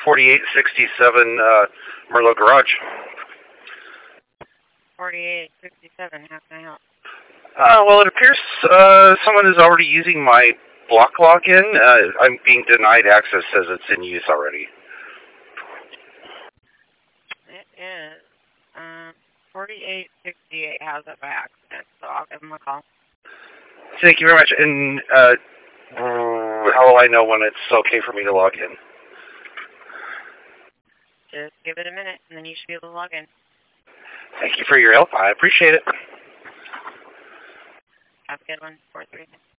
4867 Merlot Garage. 4867, how can I help? Well, it appears someone is already using my block login. I'm being denied access, says it's in use already. It is 4868 has it by accident, so I'll give them a call. Thank you very much. And how will I know when it's okay for me to log in? Just give it a minute, and then you should be able to log in. Thank you for your help. I appreciate it. Have a good one. 4-3.